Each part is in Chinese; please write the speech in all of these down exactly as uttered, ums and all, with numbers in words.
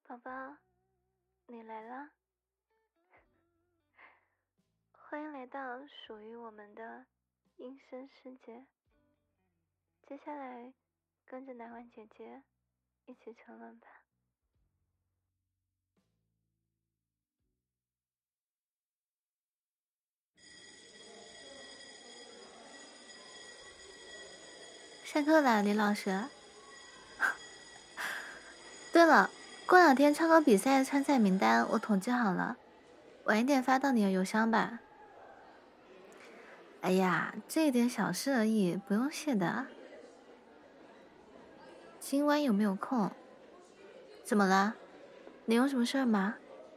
宝宝，你来了，欢迎来到属于我们的音声世界。接下来，跟着南婉姐姐一起沉沦吧。上课了，李老师。对了，过两天唱歌比赛的参赛名单我统计好了，晚一点发到你的邮箱吧。哎呀，这一点小事而已，不用谢的。今晚有没有空？怎么了？你有什么事儿吗？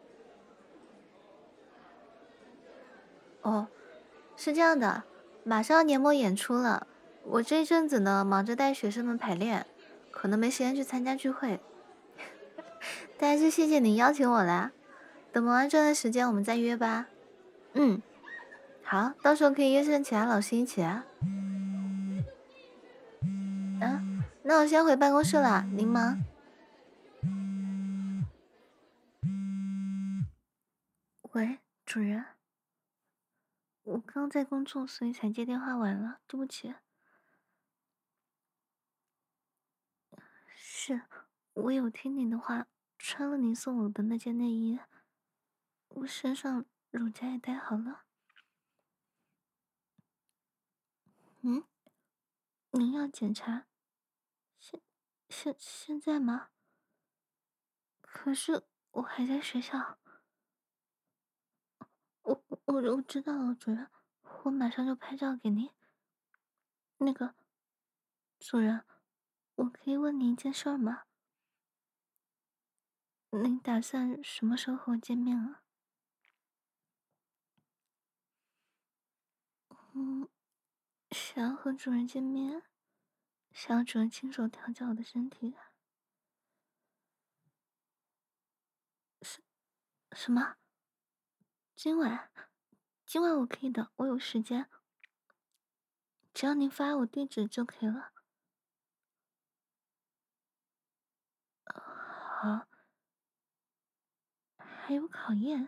哦，是这样的，马上年末演出了，我这一阵子呢忙着带学生们排练，可能没时间去参加聚会。但是谢谢你邀请我啦，等忙完这段时间我们再约吧。嗯，好，到时候可以约上其他老师一起啊。啊，那我先回办公室了，您忙。喂，主人，我刚在工作，所以才接电话晚了，对不起。是，我有听您的话，穿了您送我的那件内衣，我身上乳夹也戴好了。嗯，您要检查？现现现在吗？可是我还在学校。我我我知道了，主人，我马上就拍照给您。那个，主人，我可以问您一件事吗？您打算什么时候和我见面啊？嗯，想要和主人见面，想要主人亲手调教我的身体。什什么？今晚？今晚我可以的，我有时间，只要您发我地址就可以了。好，还有考验，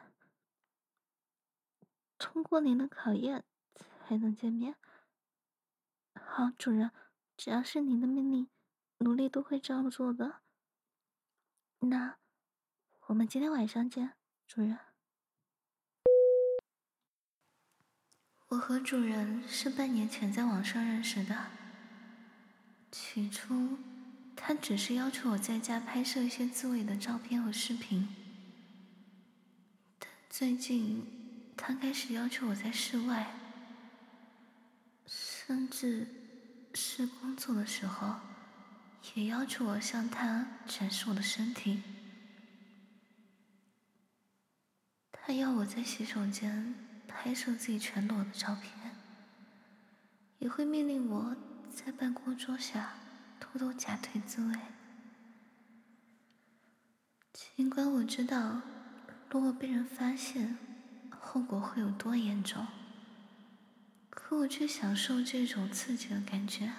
通过您的考验才能见面。好，主人，只要是您的命令，奴隶都会照做的。那我们今天晚上见，主人。我和主人是半年前在网上认识的。起初，他只是要求我在家拍摄一些自慰的照片和视频，但最近他开始要求我在室外，甚至是工作的时候，也要求我向他展示我的身体。他要我在洗手间拍摄自己全裸的照片，也会命令我在办公桌下偷偷夹腿自慰。尽管我知道，如果被人发现，后果会有多严重，可我却享受这种刺激的感觉。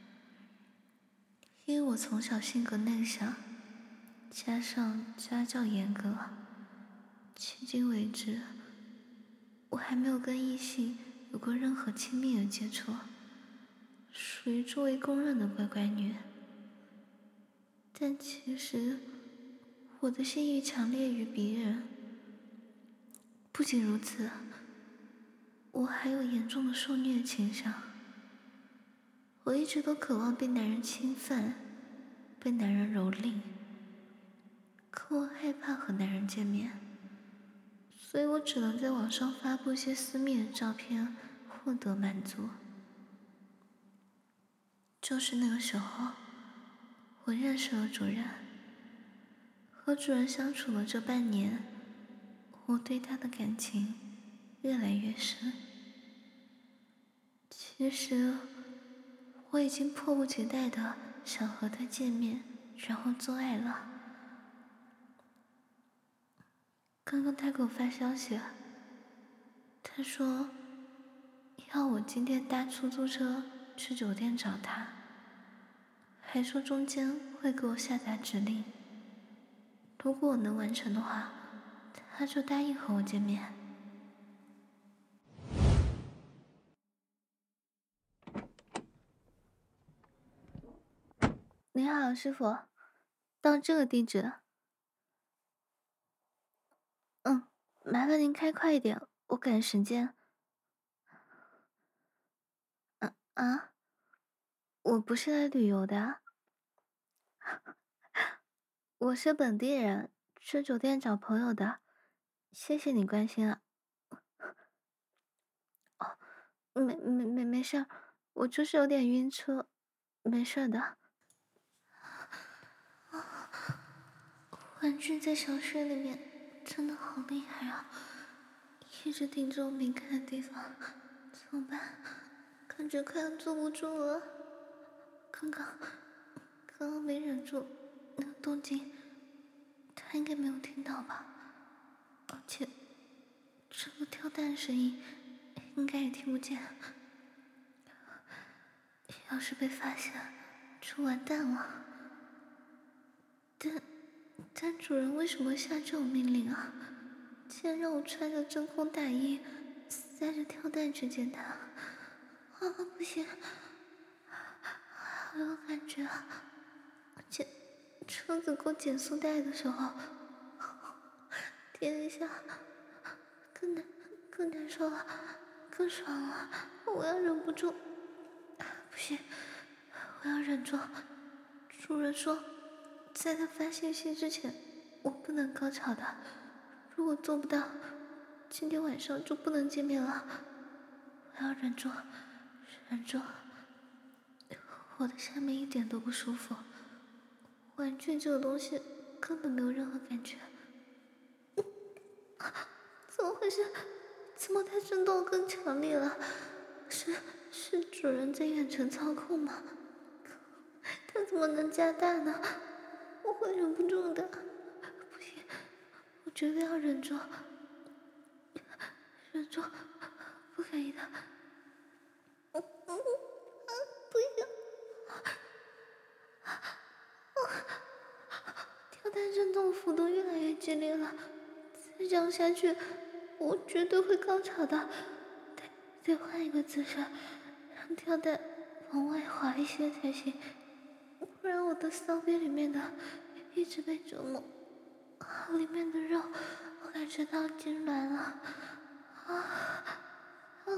因为我从小性格内向，加上家教严格，迄今为止，我还没有跟异性有过任何亲密的接触，属于周围公认的乖乖女。但其实，我的性欲强烈于别人。不仅如此，我还有严重的受虐倾向。我一直都渴望被男人侵犯，被男人蹂躏，可我害怕和男人见面，所以我只能在网上发布一些私密的照片，获得满足。就是那个时候，我认识了主人。和主人相处了这半年，我对他的感情越来越深。其实，我已经迫不及待的想和他见面，然后做爱了。刚刚他给我发消息，他说要我今天搭出租车去酒店找他，还说中间会给我下达指令。 如果我能完成的话，他就答应和我见面。你好，师傅，到这个地址。嗯，麻烦您开快一点，我赶时间。啊啊，我不是来旅游的啊，我是本地人，去酒店找朋友的。谢谢你关心啊。哦，没没没没事儿，我就是有点晕车，没事的。玩具在小穴里面真的好厉害啊，一直盯着我敏感的地方，怎么办？感觉快要坐不住了。刚刚刚刚没忍住那个动静，他应该没有听到吧？而且这个跳蛋声音应该也听不见。要是被发现，就完蛋了。但但主人为什么下这种命令啊？竟然让我穿着真空大衣，塞着跳蛋去见他。啊，不行，好有感觉啊！而且车子过减速带的时候，天一下更难更难受了，更爽了。我要忍不住，不行，我要忍住。主人说，在他发信息之前，我不能高潮的。如果做不到，今天晚上就不能见面了。我要忍住，忍住。我的下面一点都不舒服，玩具这个东西根本没有任何感觉。怎么回事？怎么它震动更强烈了？是是主人在远程操控吗？他怎么能加大呢？我会忍不住的。不行，我绝对要忍住，忍住，不可以的。嗯嗯啊，不行！跳蛋震动幅度越来越激烈了，再这样下去，我绝对会高潮的。得得换一个姿势，让跳蛋往外滑一些才行，不然我的骚逼里面的一直被折磨，里面的肉我感觉到痉挛了。啊啊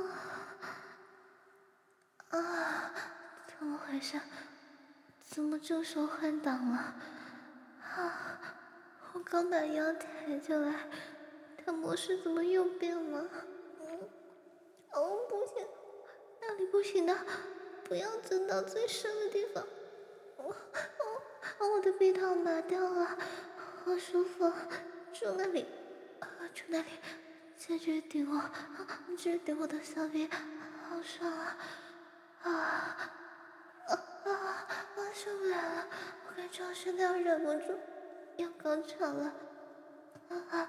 啊！怎么回事？怎么这时候换挡了？啊！我刚把腰抬起来，它模式怎么又变了？嗯，哦，不行，那里不行的，不要震到最深的地方。我我我的鼻头麻掉了，好舒服，住那里，住那里，再继续顶我，继续顶我的小臂，好爽啊！啊啊啊！受不了了，我感觉我现在要忍不住要高潮了。啊啊！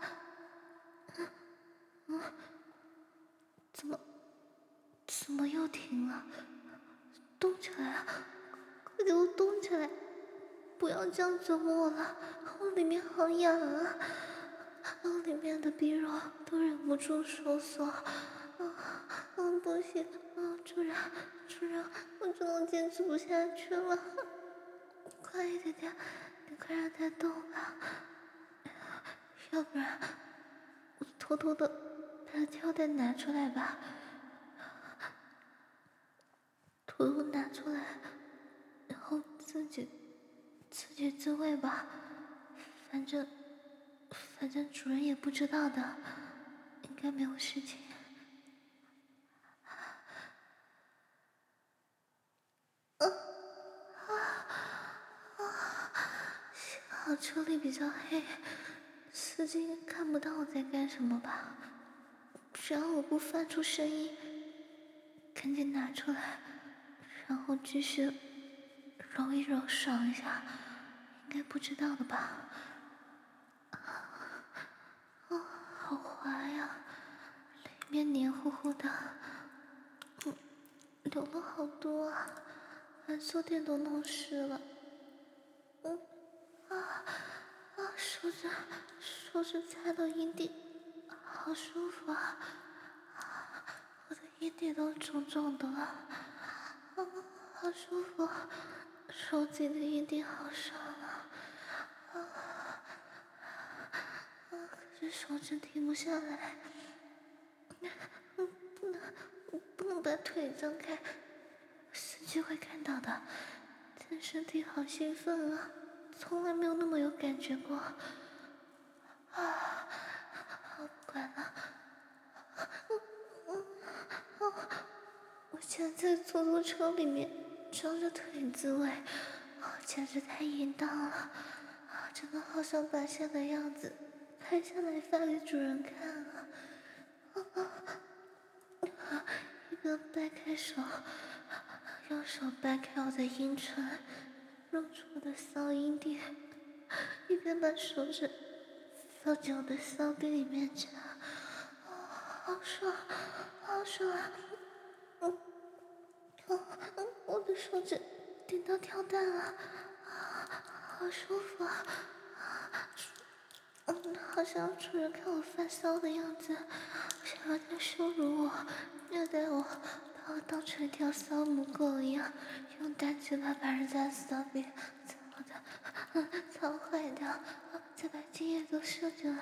嗯，怎么怎么又停了？动起来啊！快给我动起来！不要这样折磨我了，我里面好痒啊！我里面的逼肉都忍不住收缩。啊啊！不行！啊，主人，主人，我真的坚持不下去了。快一点点，你快让它动吧，要不然我偷偷的把跳蛋拿出来吧，偷偷拿出来，然后自己自己自慰吧，反正反正主人也不知道的，应该没有事情。啊啊啊！幸好车里比较黑，司机应该看不到我在干什么吧？只要我不发出声音，赶紧拿出来，然后继续揉一揉，爽一下，应该不知道的吧？哦，好滑呀，里面黏糊糊的，嗯，流了好多啊，把坐垫都弄湿了。嗯，啊啊，爽！ 手指手指擦到阴蒂，好舒服啊！我的阴蒂都肿肿的了，啊，好舒服，手自己的阴蒂好爽啊！啊啊！可是手指停不下来，嗯，不能不能把腿张开，司机会看到的。但身体好兴奋啊，从来没有那么有感觉过。啊，我不管了。嗯嗯，我现在在出租车里面，张着腿自慰，啊，简直太淫荡了，啊，真的好想把现的样子拍下来发给主人看啊！啊啊！一边掰开手，用手掰开我的阴唇，露出我的骚阴蒂，一边把手指放进我的骚逼里面夹，啊，好爽，好爽啊！嗯，哦，嗯，我的手指顶到跳蛋了，啊，好舒服啊！嗯，好像主人看我发骚的样子，想要在羞辱我、虐待我，把我当成一条骚母狗一样，用大嘴巴把人家骚逼操的，嗯，操坏掉，再把精液都射进来。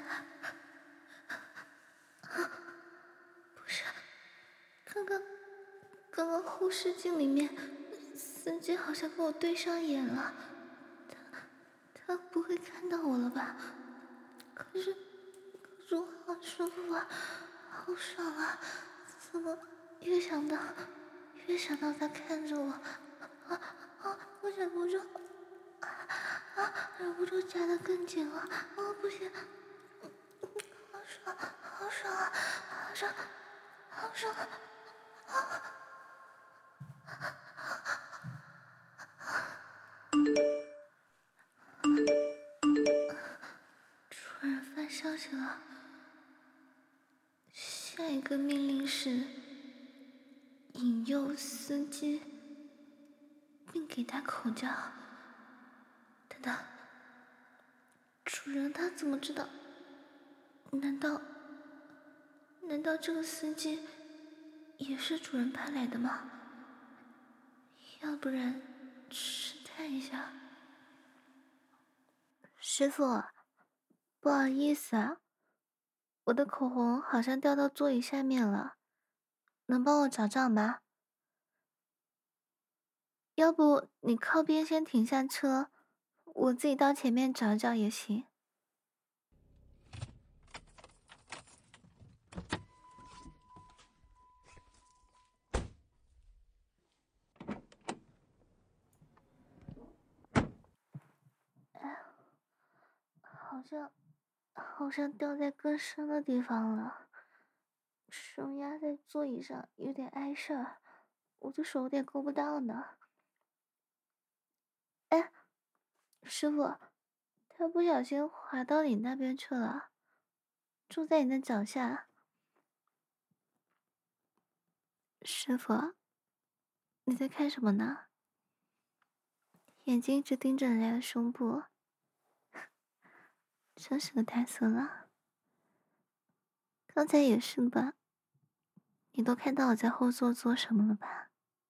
不是，刚刚，刚刚后视镜里面，司机好像跟我对上眼了，他，他不会看到我了吧？可是，可是我好舒服啊，好爽啊！怎么越想到，越想到他看着我，啊啊！我忍不住，啊啊！忍不住夹得更紧了，啊不行，好爽，好爽啊，好爽，好爽啊！主人发消息了，下一个命令是引诱司机，并给他口交。等等，主人他怎么知道？难道难道这个司机也是主人派来的吗？要不然试探一下。师傅，不好意思啊，我的口红好像掉到座椅下面了，能帮我找找吗？要不你靠边先停下车，我自己到前面找找也行。好像好像掉在更深的地方了，手压在座椅上有点碍事儿，我的手有点够不到呢。哎，师傅，他不小心滑到你那边去了，住在你的脚下。师傅，你在看什么呢？眼睛一直盯着人家的胸部，真是个太色了。刚才也是吧？你都看到我在后座做什么了吧？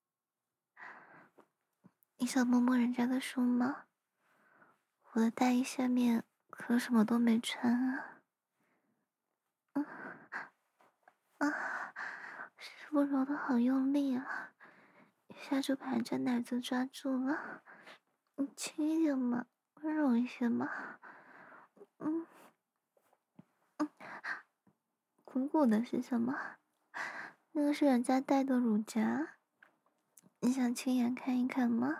你想摸摸人家的胸吗？我的大衣下面可什么都没穿啊！嗯啊，师傅揉的好用力啊，一下就把人家奶子抓住了。你轻一点嘛，温柔一些嘛。嗯嗯，鼓鼓的是什么？那个是人家戴的乳夹，你想亲眼看一看吗？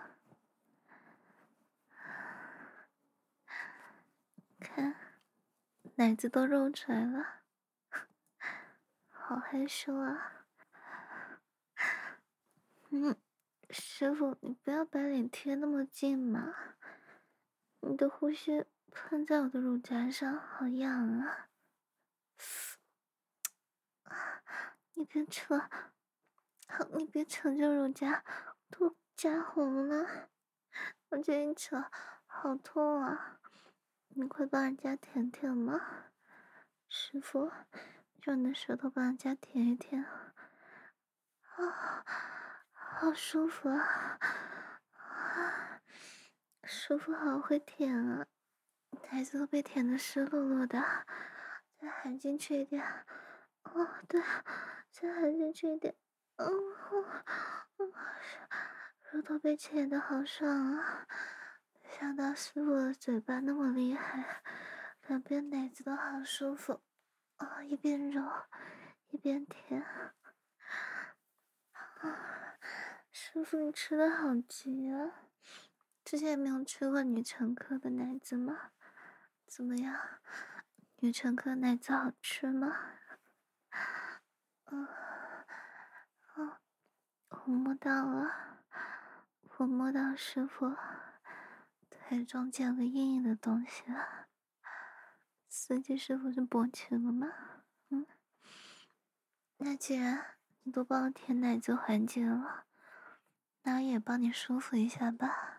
看，奶子都露出来了，好害羞啊！嗯，师傅，你不要把脸贴那么近嘛，你的呼吸喷在我的乳夹上，好痒啊！你别扯，好，你别扯这乳夹，都夹红了，我这一扯，好痛啊！ 你快帮人家舔舔嘛，师傅，用你的舌头帮人家舔一舔。啊，好舒服啊！啊，师傅好会舔啊，奶子都被舔得湿漉漉的，再含进去一点。哦，对，再含进去一点。嗯，嗯，乳头被舔得好爽啊！没想到师傅的嘴巴那么厉害，两边奶子都好舒服。啊、哦，一边揉一边舔。啊，师傅你吃的好急啊！之前没有吃过女乘客的奶子吗？怎么样？女乘客奶子好吃吗？嗯，哦，我摸到了，我摸到师傅腿中间有个硬硬的东西了。司机师傅是勃起了吗？嗯，那既然你都帮我舔奶子环节了，那我也帮你舒服一下吧。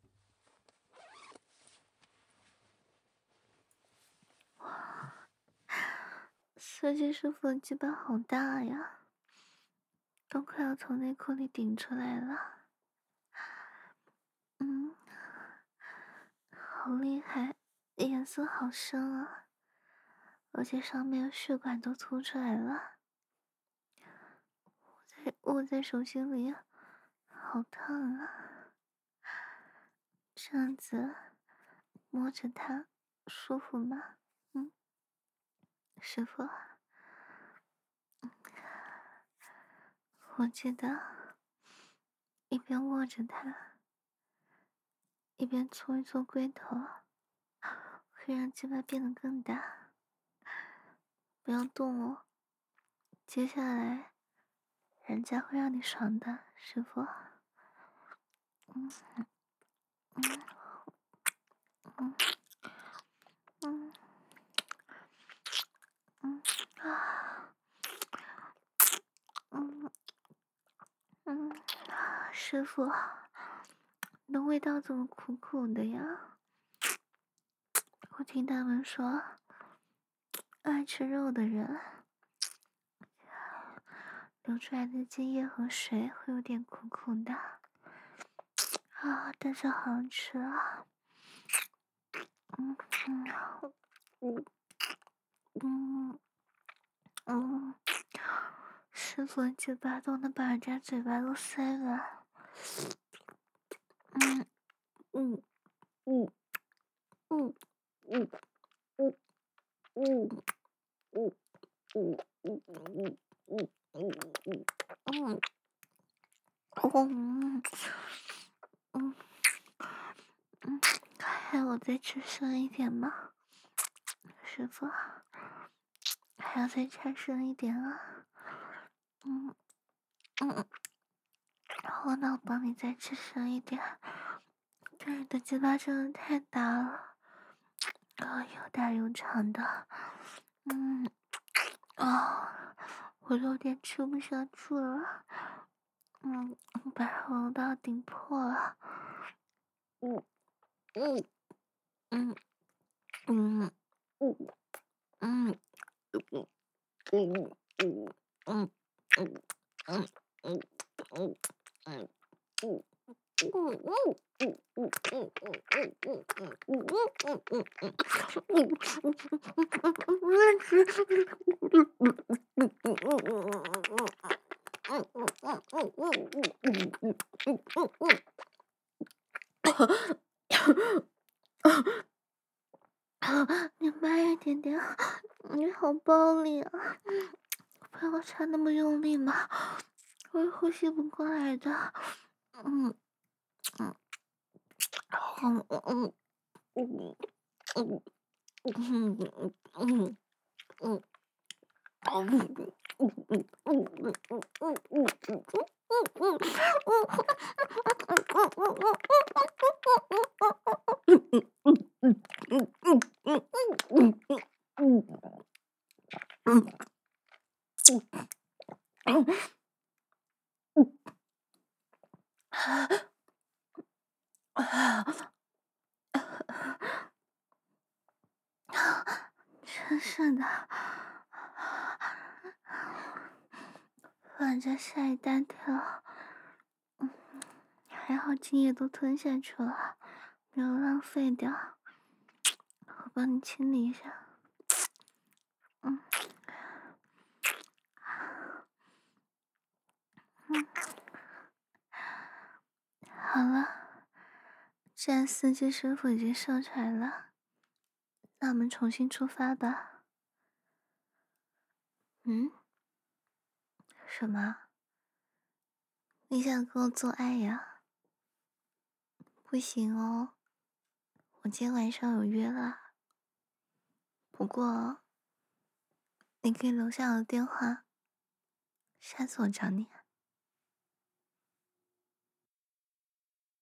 司机师傅的鸡巴好大呀，都快要从内裤里顶出来了。嗯，好厉害，颜色好深啊，而且上面血管都凸出来了。握在握在手心里，好烫啊！这样子摸着它舒服吗？嗯，师傅，我记得一边握着它，一边搓一搓龟头，会让鸡巴变得更大。不要动哦，接下来人家会让你爽的，师傅。嗯嗯嗯嗯嗯啊嗯嗯啊，师傅，你的味道怎么苦苦的呀？我听他们说，爱吃肉的人流出来的精液和水会有点苦苦的啊，但是好吃啊。嗯嗯嗯嗯，师傅嘴巴都能把人家嘴巴都塞了。嗯嗯嗯嗯嗯嗯嗯嗯嗯嗯嗯嗯嗯嗯。嗯嗯嗯，还要我再吃深一点吗？师傅，还要再吃深一点啊！嗯嗯，好，那我帮你再吃深一点。这你的鸡巴真的太大了，啊，又大又长的，嗯啊，我有点吃不下去了，嗯，把喉咙都要顶破了，嗯嗯嗯嗯嗯嗯。嗯嗯嗯嗯嗯嗯嗯嗯嗯嗯。嗯嗯嗯嗯嗯嗯嗯嗯嗯嗯嗯，你慢一点点，你好暴力啊！不要插那么用力嘛，我会呼吸不过来的。嗯嗯嗯嗯嗯嗯嗯嗯嗯。 真是的，反正吓一大跳。嗯，还好精液都吞下去了，没有浪费掉。我帮你清理一下。嗯，嗯，好了，既然司机师傅已经上船了，那我们重新出发吧。嗯？什么？你想跟我做爱呀？不行哦，我今天晚上有约了。不过，你可以留下我的电话，下次我找你。